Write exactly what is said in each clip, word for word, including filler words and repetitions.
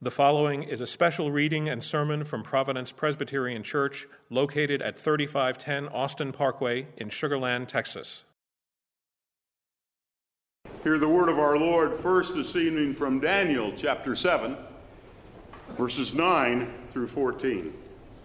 The following is a special reading and sermon from Providence Presbyterian Church, located at thirty-five ten Austin Parkway in Sugar Land, Texas. Hear the word of our Lord first this evening from Daniel chapter seven, verses nine through fourteen.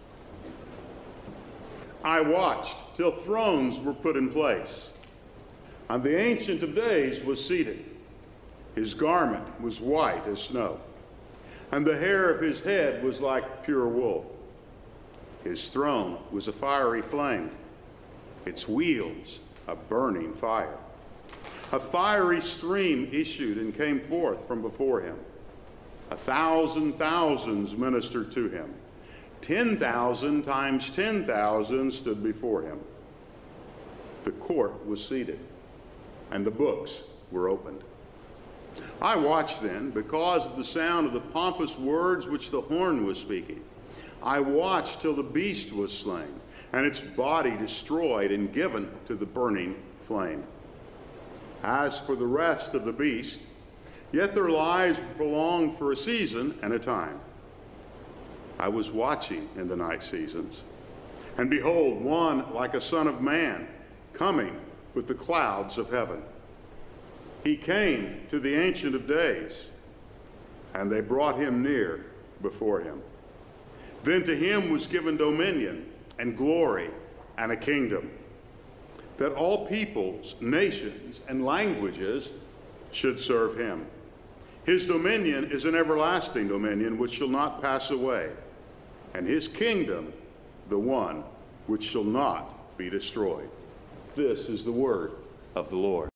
I watched till thrones were put in place, and the Ancient of Days was seated. His garment was white as snow, and the hair of his head was like pure wool. His throne was a fiery flame, its wheels a burning fire. A fiery stream issued and came forth from before him. A thousand thousands ministered to him. Ten thousand times ten thousand stood before him. The court was seated, and the books were opened. I watched then, because of the sound of the pompous words which the horn was speaking. I watched till the beast was slain, and its body destroyed and given to the burning flame. As for the rest of the beast, yet their lives belonged for a season and a time. I was watching in the night seasons, and behold, one like a son of man, coming with the clouds of heaven. He came to the Ancient of Days, and they brought him near before him. Then to him was given dominion and glory and a kingdom, that all peoples, nations, and languages should serve him. His dominion is an everlasting dominion which shall not pass away, and his kingdom the one which shall not be destroyed. This is the word of the Lord.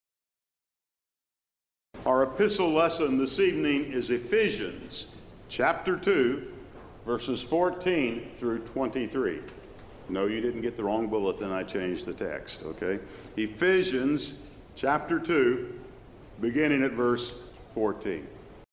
Our epistle lesson this evening is Ephesians chapter two, verses fourteen through twenty-three. No, you didn't get the wrong bulletin. I changed the text, okay? Ephesians chapter two, beginning at verse fourteen.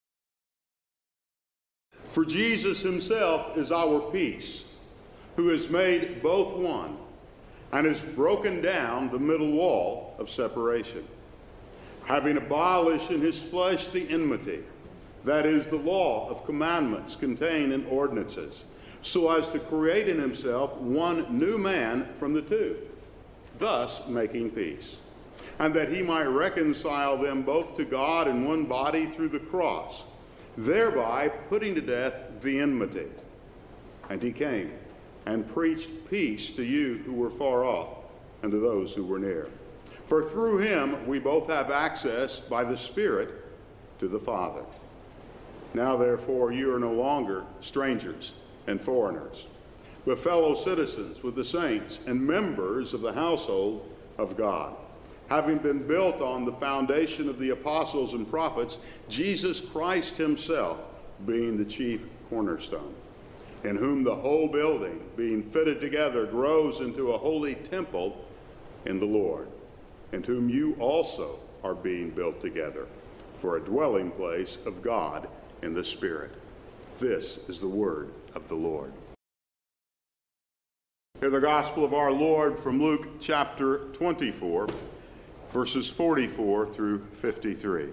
For Jesus himself is our peace, who has made both one, and has broken down the middle wall of separation, having abolished in his flesh the enmity, that is, the law of commandments contained in ordinances, so as to create in himself one new man from the two, thus making peace, and that he might reconcile them both to God in one body through the cross, thereby putting to death the enmity. And he came and preached peace to you who were far off, and to those who were near. For through him we both have access by the Spirit to the Father. Now therefore you are no longer strangers and foreigners, but fellow citizens with the saints and members of the household of God, having been built on the foundation of the apostles and prophets, Jesus Christ himself being the chief cornerstone, in whom the whole building, being fitted together, grows into a holy temple in the Lord, in whom you also are being built together for a dwelling place of God in the Spirit. This is the word of the Lord. Hear the gospel of our Lord from Luke chapter twenty-four, verses forty-four through fifty-three.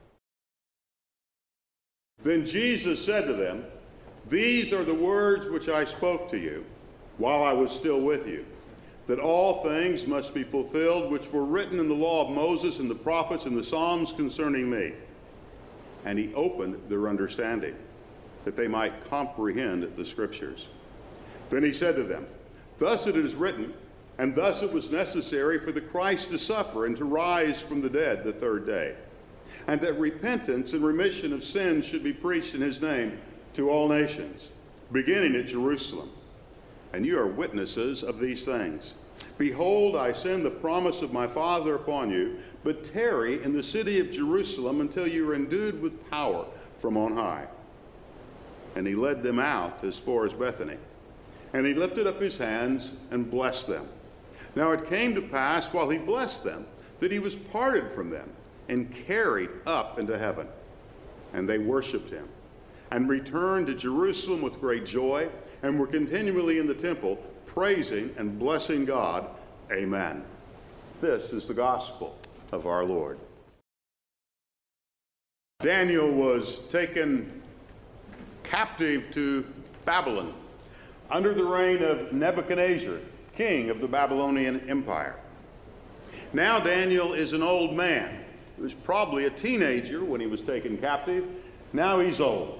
Then Jesus said to them, "These are the words which I spoke to you while I was still with you, that all things must be fulfilled which were written in the law of Moses and the prophets and the Psalms concerning me." And he opened their understanding, that they might comprehend the Scriptures. Then he said to them, "Thus it is written, and thus it was necessary for the Christ to suffer and to rise from the dead the third day, and that repentance and remission of sins should be preached in his name to all nations, beginning at Jerusalem. And you are witnesses of these things. Behold, I send the promise of my Father upon you, but tarry in the city of Jerusalem until you are endued with power from on high." And he led them out as far as Bethany. And he lifted up his hands and blessed them. Now it came to pass, while he blessed them, that he was parted from them and carried up into heaven. And they worshipped him, and returned to Jerusalem with great joy, and were continually in the temple, praising and blessing God. Amen. This is the gospel of our Lord. Daniel was taken captive to Babylon under the reign of Nebuchadnezzar, king of the Babylonian Empire. Now Daniel is an old man. He was probably a teenager when he was taken captive. Now he's old.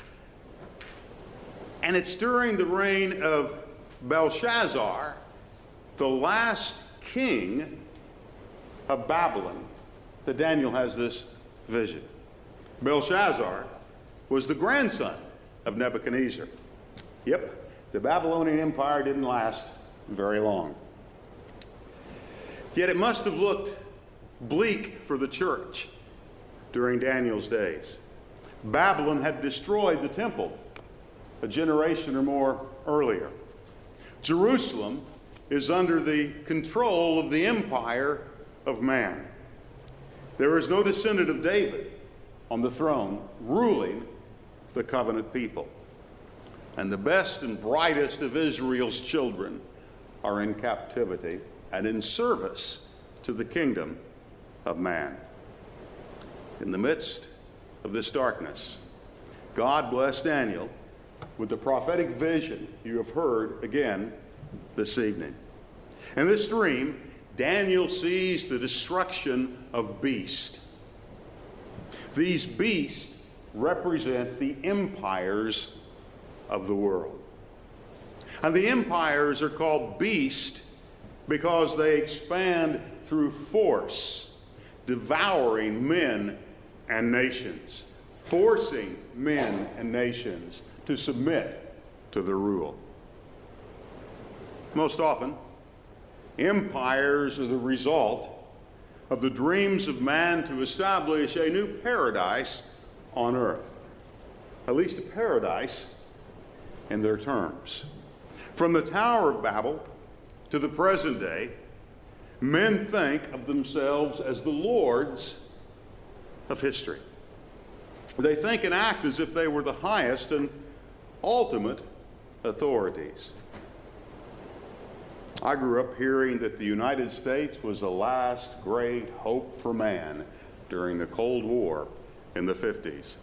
And it's during the reign of Belshazzar, the last king of Babylon, that Daniel has this vision. Belshazzar was the grandson of Nebuchadnezzar. Yep, the Babylonian Empire didn't last very long. Yet it must have looked bleak for the church during Daniel's days. Babylon had destroyed the temple a generation or more earlier. Jerusalem is under the control of the empire of man. There is no descendant of David on the throne ruling the covenant people. And the best and brightest of Israel's children are in captivity and in service to the kingdom of man. In the midst of this darkness, God blessed Daniel with the prophetic vision you have heard again this evening. In this dream, Daniel sees the destruction of beasts. These beasts represent the empires of the world. And the empires are called beasts because they expand through force, devouring men and nations, forcing men and nations to submit to their rule. Most often, empires are the result of the dreams of man to establish a new paradise on earth, at least a paradise in their terms. From the Tower of Babel to the present day, men think of themselves as the lords of history. They think and act as if they were the highest and ultimate authorities. I grew up hearing that the United States was the last great hope for man during the Cold War in the fifties.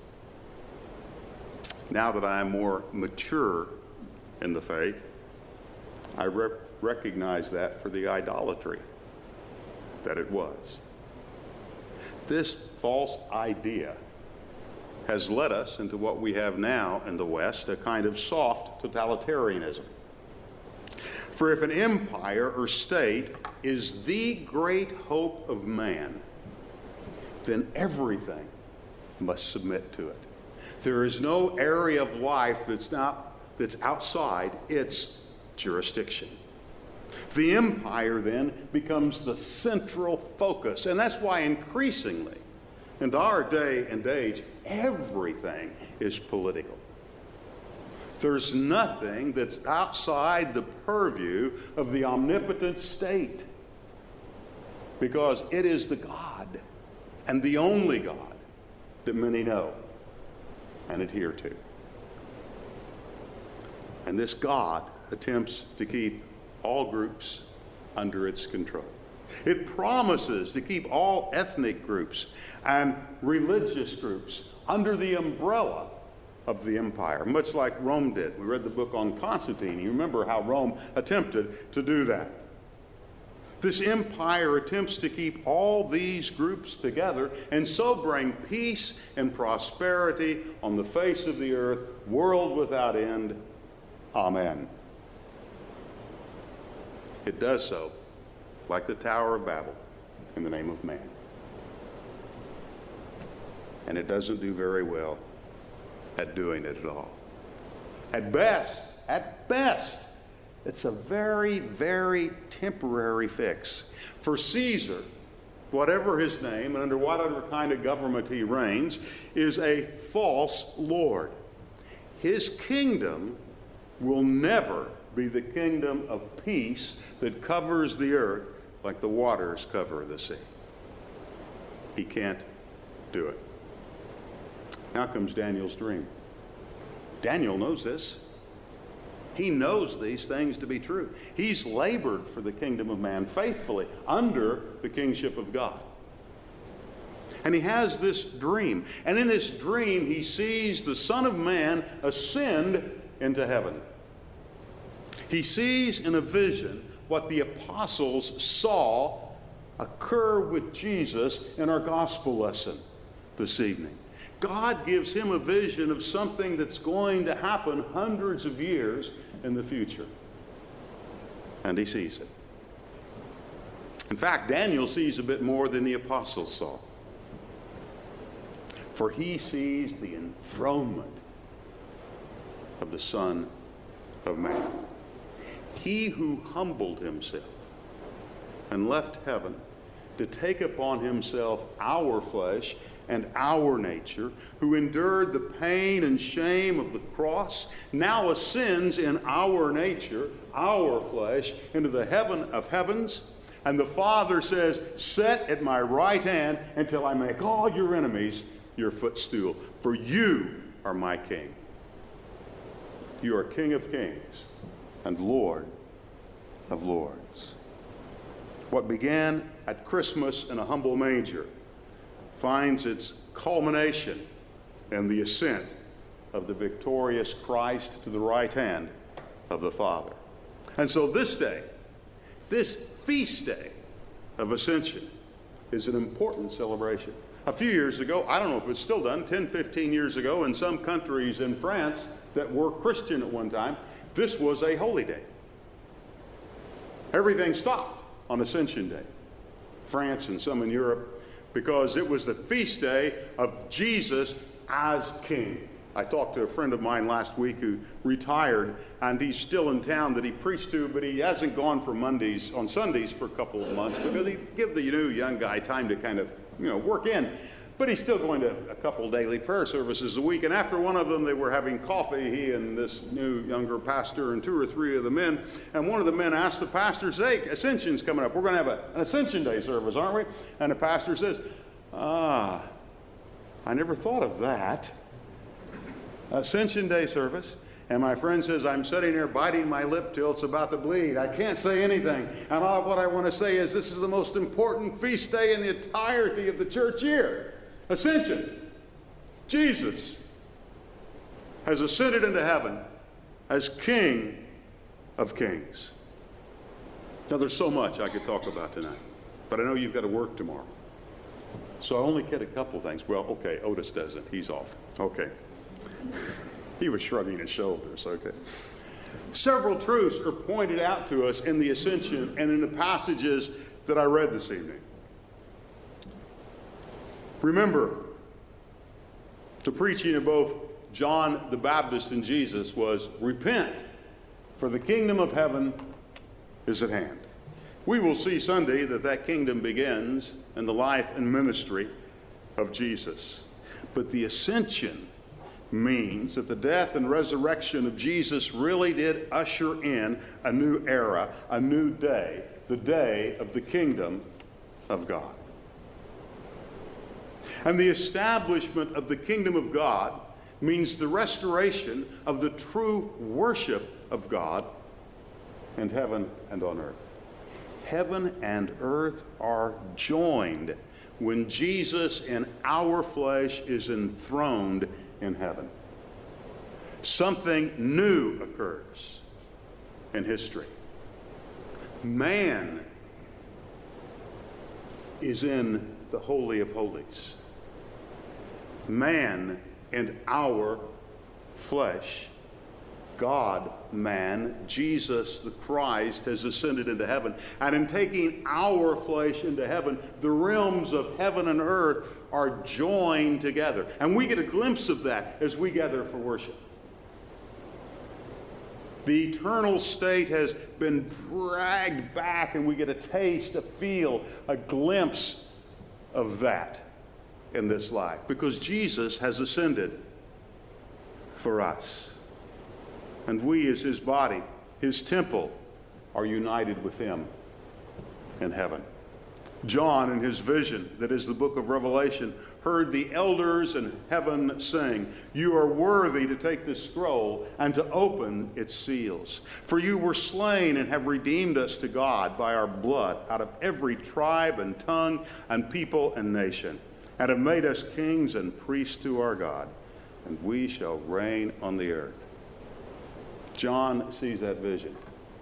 Now that I am more mature in the faith, I re- recognize that for the idolatry that it was. This false idea has led us into what we have now in the West, a kind of soft totalitarianism. For if an empire or state is the great hope of man, then everything must submit to it. There is no area of life that's not that's outside its jurisdiction. The empire then becomes the central focus, and that's why increasingly in our day and age, everything is political. There's nothing that's outside the purview of the omnipotent state, because it is the God and the only God that many know and adhere to. And this God attempts to keep all groups under its control. It promises to keep all ethnic groups and religious groups under the umbrella of the empire, much like Rome did. We read the book on Constantine. You remember how Rome attempted to do that. This empire attempts to keep all these groups together and so bring peace and prosperity on the face of the earth, world without end. Amen. It does so like the Tower of Babel in the name of man. And it doesn't do very well at doing it at all. At best, at best, it's a very, very temporary fix. For Caesar, whatever his name and under whatever kind of government he reigns, is a false lord. His kingdom will never be the kingdom of peace that covers the earth like the waters cover the sea. He can't do it. Now comes Daniel's dream. Daniel knows this. He knows these things to be true. He's labored for the kingdom of man faithfully under the kingship of God. And he has this dream. And in this dream, he sees the Son of Man ascend into heaven. He sees in a vision what the apostles saw occur with Jesus in our gospel lesson this evening. God gives him a vision of something that's going to happen hundreds of years in the future. And he sees it. In fact, Daniel sees a bit more than the apostles saw. For he sees the enthronement of the Son of Man. He who humbled himself and left heaven to take upon himself our flesh and our nature, who endured the pain and shame of the cross, now ascends in our nature, our flesh, into the heaven of heavens. And the Father says, "Sit at my right hand until I make all your enemies your footstool. For you are my King. You are King of kings and Lord of lords." What began at Christmas in a humble manger finds its culmination in the ascent of the victorious Christ to the right hand of the Father. And so this day, this feast day of Ascension, is an important celebration. A few years ago, I don't know if it's still done, ten, fifteen years ago, in some countries in France that were Christian at one time, this was a holy day. Everything stopped on Ascension Day. France and some in Europe, because it was the feast day of Jesus as King. I talked to a friend of mine last week who retired, and he's still in town that he preached to, but he hasn't gone for Mondays on Sundays for a couple of months because he give the new young guy time to kind of, you know, work in. But he's still going to a couple daily prayer services a week. And after one of them, they were having coffee, he and this new younger pastor and two or three of the men. And one of the men asked the pastor, "Hey, Ascension's coming up. We're going to have a, an Ascension Day service, aren't we?" And the pastor says, "Ah, I never thought of that. Ascension Day service." And my friend says, "I'm sitting there biting my lip till it's about to bleed. I can't say anything. And all, what I want to say is this is the most important feast day in the entirety of the church year. Ascension. Jesus has ascended into heaven as King of kings." Now, there's so much I could talk about tonight, but I know you've got to work tomorrow. So I only get a couple things. Well, okay, Otis doesn't. He's off. Okay. He was shrugging his shoulders. Okay. Several truths are pointed out to us in the Ascension and in the passages that I read this evening. Remember, the preaching of both John the Baptist and Jesus was, "Repent, for the kingdom of heaven is at hand." We will see Sunday that that kingdom begins in the life and ministry of Jesus. But the Ascension means that the death and resurrection of Jesus really did usher in a new era, a new day, the day of the kingdom of God. And the establishment of the kingdom of God means the restoration of the true worship of God in heaven and on earth. Heaven and earth are joined when Jesus in our flesh is enthroned in heaven. Something new occurs in history. Man is in the Holy of Holies. Man and our flesh, God, man, Jesus the Christ, has ascended into heaven. And in taking our flesh into heaven, the realms of heaven and earth are joined together. And we get a glimpse of that as we gather for worship. The eternal state has been dragged back, and we get a taste, a feel, a glimpse of that in this life, because Jesus has ascended for us. And we, as his body, his temple, are united with him in heaven. John, in his vision, that is the book of Revelation, heard the elders in heaven sing, "You are worthy to take this scroll and to open its seals. For you were slain and have redeemed us to God by our blood out of every tribe and tongue and people and nation. and have made us kings and priests to our God, and we shall reign on the earth. John sees that vision.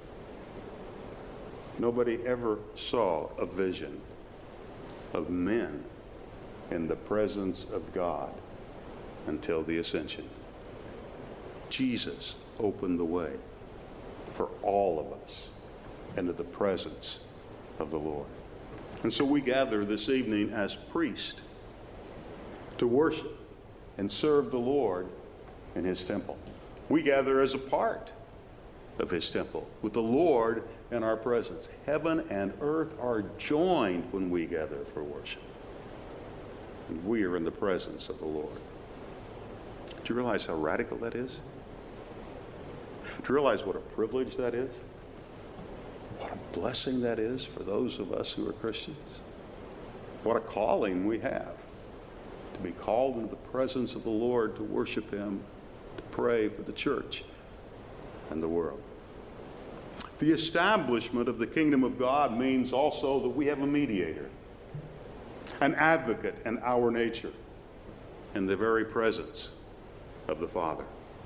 Nobody ever saw a vision of men in the presence of God until the ascension. Jesus opened the way for all of us into the presence of the Lord. And so we gather this evening as priests to worship and serve the Lord in his temple. We gather as a part of his temple with the Lord in our presence. Heaven and earth are joined when we gather for worship. And we are in the presence of the Lord. Do you realize how radical that is? Do you realize what a privilege that is? What a blessing that is for those of us who are Christians? What a calling we have to be called into the presence of the Lord, to worship him, to pray for the church and the world. The establishment of the kingdom of God means also that we have a mediator, an advocate in our nature, in the very presence of the Father.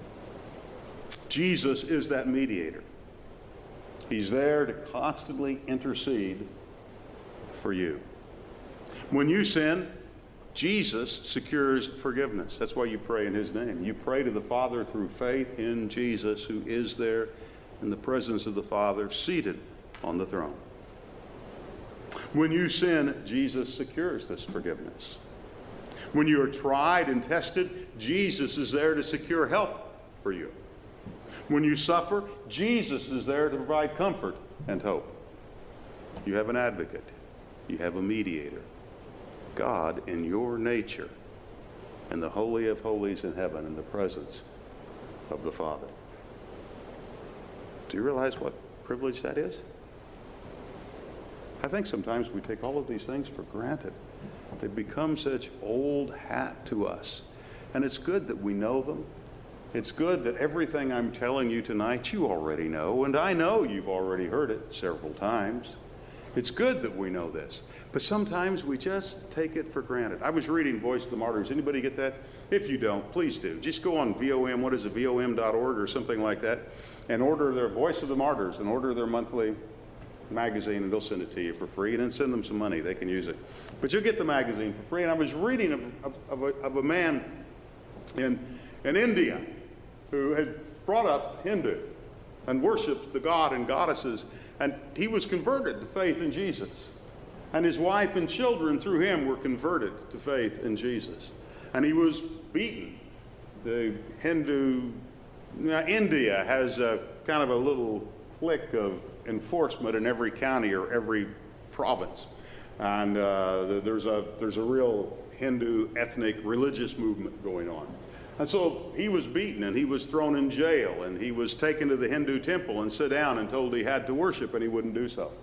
Jesus is that mediator. He's there to constantly intercede for you. When you sin, Jesus secures forgiveness. That's why you pray in his name. You pray to the Father through faith in Jesus, who is there in the presence of the Father, seated on the throne. When you sin, Jesus secures this forgiveness. When you are tried and tested, Jesus is there to secure help for you. When you suffer, Jesus is there to provide comfort and hope. You have an advocate. You have a mediator. God in your nature, in the Holy of Holies in heaven, in the presence of the Father. Do you realize what privilege that is? I think sometimes we take all of these things for granted. They become such old hat to us. And it's good that we know them. It's good that everything I'm telling you tonight you already know, and I know you've already heard it several times. It's good that we know this, but sometimes we just take it for granted. I was reading Voice of the Martyrs. Anybody get that? If you don't, please do. Just go on V O M, what is it, V O M dot org or something like that, and order their Voice of the Martyrs and order their monthly magazine, and they'll send it to you for free, and then send them some money. They can use it. But you'll get the magazine for free. And I was reading of, of, of, a, of a man in, in India who had brought up Hindu and worshiped the god and goddesses, and he was converted to faith in Jesus. And his wife and children through him were converted to faith in Jesus. And he was beaten. The Hindu, now India has a kind of a little clique of enforcement in every county or every province. And uh, there's a there's a real Hindu ethnic religious movement going on. And so he was beaten and he was thrown in jail and he was taken to the Hindu temple and sit down and told he had to worship, and he wouldn't do so.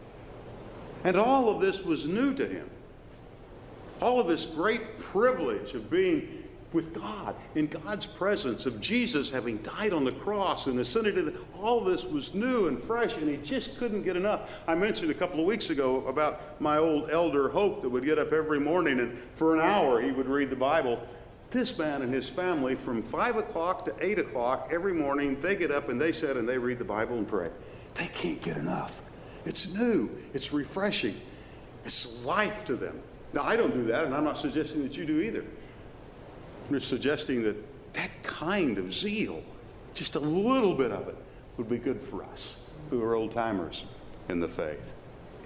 And all of this was new to him. All of this great privilege of being with God, in God's presence, of Jesus having died on the cross and ascended to the, all this was new and fresh, and he just couldn't get enough. I mentioned a couple of weeks ago about my old elder Hope that would get up every morning and for an hour he would read the Bible. This man and his family, from five o'clock to eight o'clock every morning, they get up and they sit and they read the Bible and pray. They can't get enough. It's new. It's refreshing. It's life to them. Now, I don't do that, and I'm not suggesting that you do either. I'm just suggesting that that kind of zeal, just a little bit of it, would be good for us who are old-timers in the faith.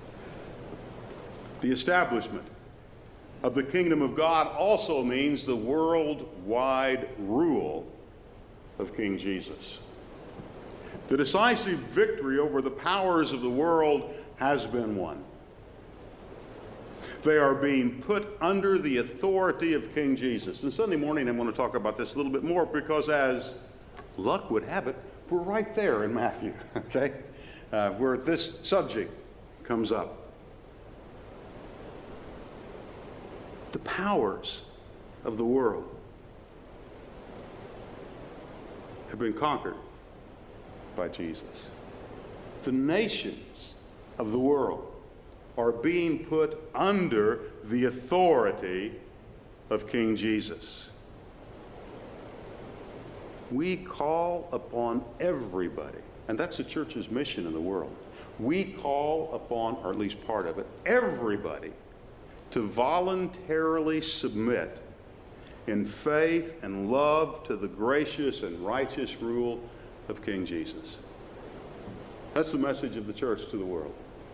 The establishment of the kingdom of God also means the worldwide rule of King Jesus. The decisive victory over the powers of the world has been won. They are being put under the authority of King Jesus. And Sunday morning I want to talk about this a little bit more because, as luck would have it, we're right there in Matthew, okay, uh, where this subject comes up. The powers of the world have been conquered by Jesus. The nations of the world are being put under the authority of King Jesus. We call upon everybody, and that's the church's mission in the world. We call upon, or at least part of it, everybody to voluntarily submit in faith and love to the gracious and righteous rule of King Jesus. That's the message of the church to the world.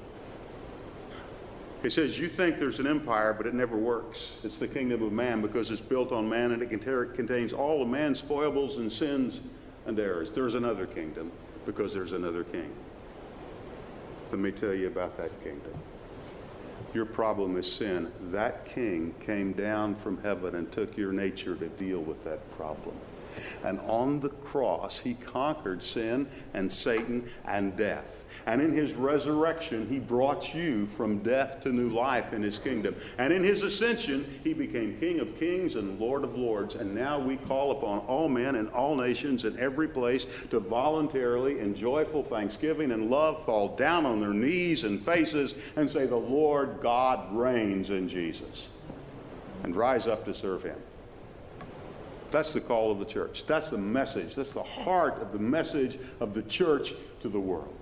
He says, you think there's an empire, but it never works. It's the kingdom of man because it's built on man and it contains all of man's foibles and sins and errors. There's another kingdom because there's another king. Let me tell you about that kingdom. Your problem is sin. That king came down from heaven and took your nature to deal with that problem. And on the cross, he conquered sin and Satan and death. And in his resurrection, he brought you from death to new life in his kingdom. And in his ascension, he became King of kings and Lord of lords. And now we call upon all men and all nations in every place to voluntarily, in joyful thanksgiving and love, fall down on their knees and faces and say, the Lord God reigns in Jesus. And rise up to serve him. That's the call of the church. That's the message. That's the heart of the message of the church to the world.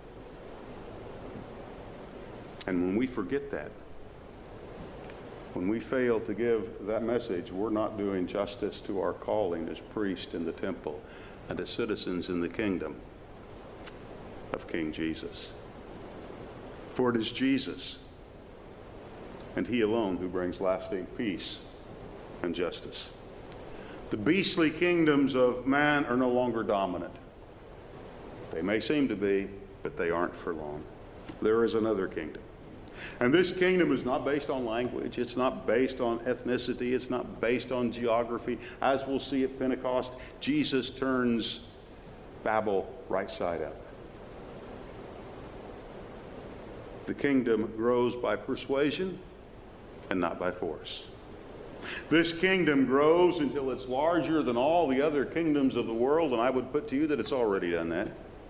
And when we forget that, when we fail to give that message, we're not doing justice to our calling as priests in the temple and as citizens in the kingdom of King Jesus. For it is Jesus and he alone who brings lasting peace and justice. The beastly kingdoms of man are no longer dominant. They may seem to be, but they aren't for long. There is another kingdom. And this kingdom is not based on language. It's not based on ethnicity. It's not based on geography. As we'll see at Pentecost, Jesus turns Babel right side up. The kingdom grows by persuasion and not by force. This kingdom grows until it's larger than all the other kingdoms of the world, and I would put to you that it's already done that.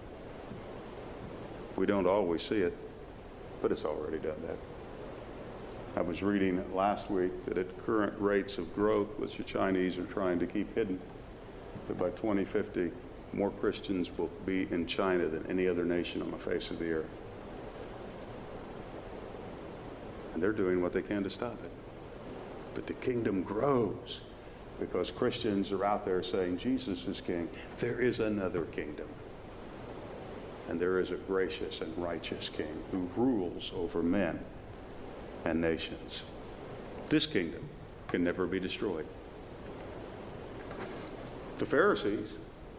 We don't always see it, but it's already done that. I was reading last week that at current rates of growth, which the Chinese are trying to keep hidden, that by twenty fifty, more Christians will be in China than any other nation on the face of the earth. And they're doing what they can to stop it. But the kingdom grows because Christians are out there saying Jesus is king. There is another kingdom. And there is a gracious and righteous king who rules over men and nations. This kingdom can never be destroyed. The Pharisees,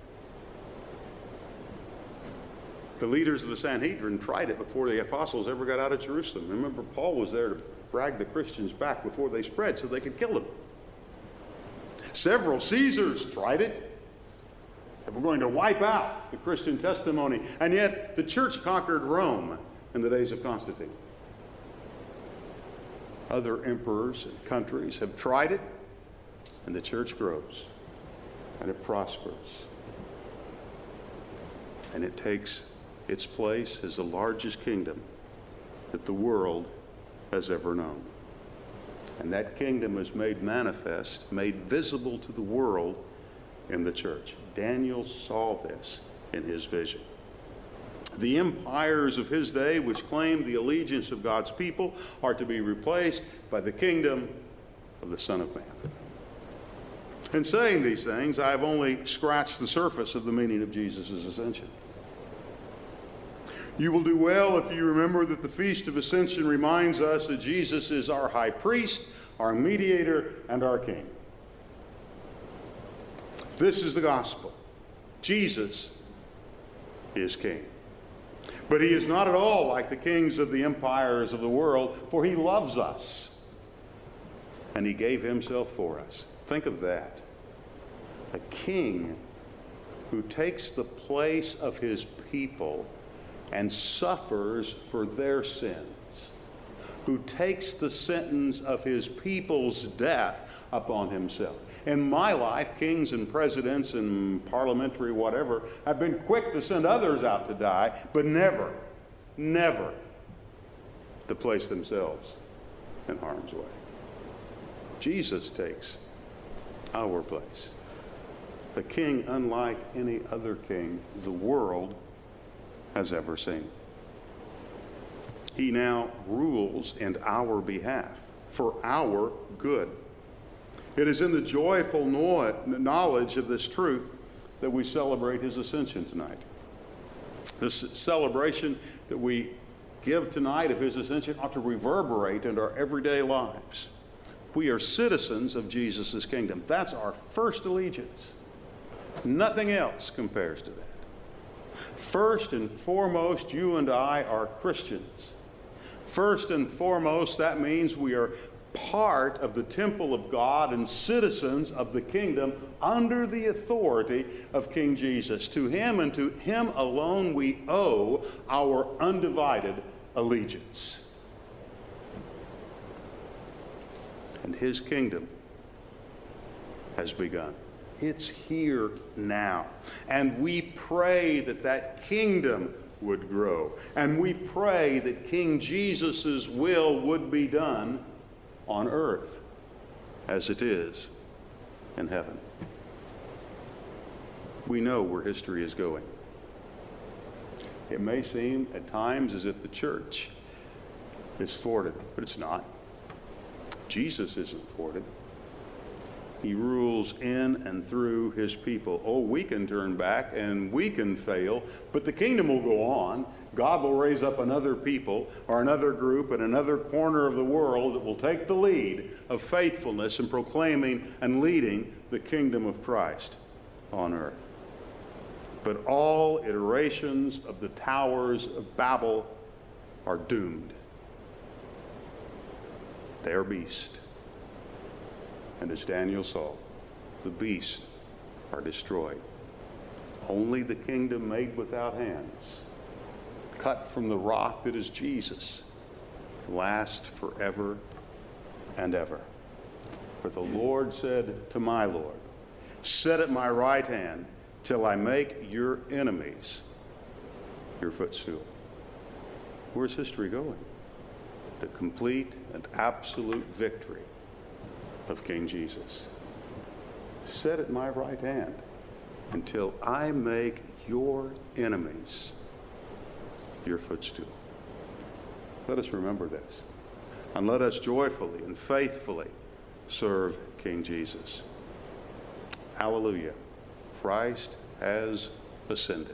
the leaders of the Sanhedrin, tried it before the apostles ever got out of Jerusalem. Remember, Paul was there to drag the Christians back before they spread so they could kill them. Several Caesars tried it. They were going to wipe out the Christian testimony. And yet the church conquered Rome in the days of Constantine. Other emperors and countries have tried it, and the church grows, and it prospers. And it takes its place as the largest kingdom that the world has ever known. And that kingdom is made manifest, made visible to the world in the church. Daniel saw this in his vision. The empires of his day, which claimed the allegiance of God's people, are to be replaced by the kingdom of the Son of Man. In saying these things, I have only scratched the surface of the meaning of Jesus' ascension. You will do well if you remember that the Feast of Ascension reminds us that Jesus is our high priest, our mediator, and our king. This is the gospel. Jesus is king. But he is not at all like the kings of the empires of the world, for he loves us. And he gave himself for us. Think of that. A king who takes the place of his people and suffers for their sins, who takes the sentence of his people's death upon himself. In my life, kings and presidents and parliamentary whatever have been quick to send others out to die, but never, never to place themselves in harm's way. Jesus takes our place. A king unlike any other king the world has ever seen. He now rules in our behalf, for our good. It is in the joyful knowledge of this truth that we celebrate his ascension tonight. This celebration that we give tonight of his ascension ought to reverberate in our everyday lives. We are citizens of Jesus' kingdom. That's our first allegiance. Nothing else compares to that. First and foremost, you and I are Christians. First and foremost, that means we are part of the temple of God and citizens of the kingdom under the authority of King Jesus. To him and to him alone we owe our undivided allegiance. And his kingdom has begun. It's here now. And we pray that that kingdom would grow. And we pray that King Jesus' will would be done on earth as it is in heaven. We know where history is going. It may seem at times as if the church is thwarted, but it's not. Jesus isn't thwarted. He rules in and through his people. Oh, we can turn back and we can fail, but the kingdom will go on. God will raise up another people or another group in another corner of the world that will take the lead of faithfulness in proclaiming and leading the kingdom of Christ on earth. But all iterations of the towers of Babel are doomed. They are beast. And as Daniel saw, the beast are destroyed. Only the kingdom made without hands, cut from the rock that is Jesus, lasts forever and ever. For the Lord said to my Lord, sit at my right hand till I make your enemies your footstool. Where's history going? The complete and absolute victory of King Jesus. Sit at my right hand until I make your enemies your footstool. Let us remember this, and let us joyfully and faithfully serve King Jesus. Hallelujah. Christ has ascended.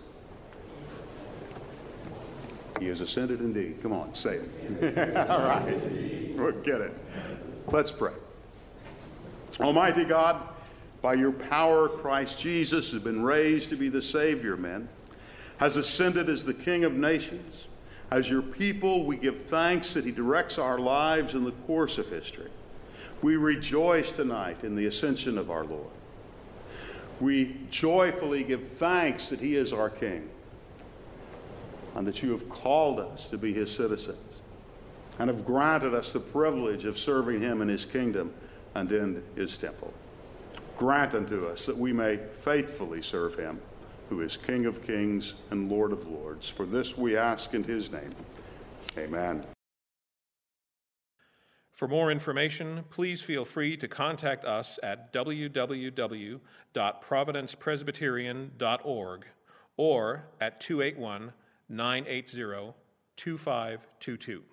He has ascended indeed. Come on, say it. All right. We'll get it. Let's pray. Almighty God, by your power, Christ Jesus has been raised to be the Savior of men, has ascended as the King of nations. As your people, we give thanks that he directs our lives in the course of history. We rejoice tonight in the ascension of our Lord. We joyfully give thanks that he is our King and that you have called us to be his citizens and have granted us the privilege of serving him in his kingdom and in his temple. Grant unto us that we may faithfully serve him, who is King of kings and Lord of lords. For this we ask in his name. Amen. For more information, please feel free to contact us at w w w dot providence presbyterian dot org or at two eight one, nine eight zero, two five two two.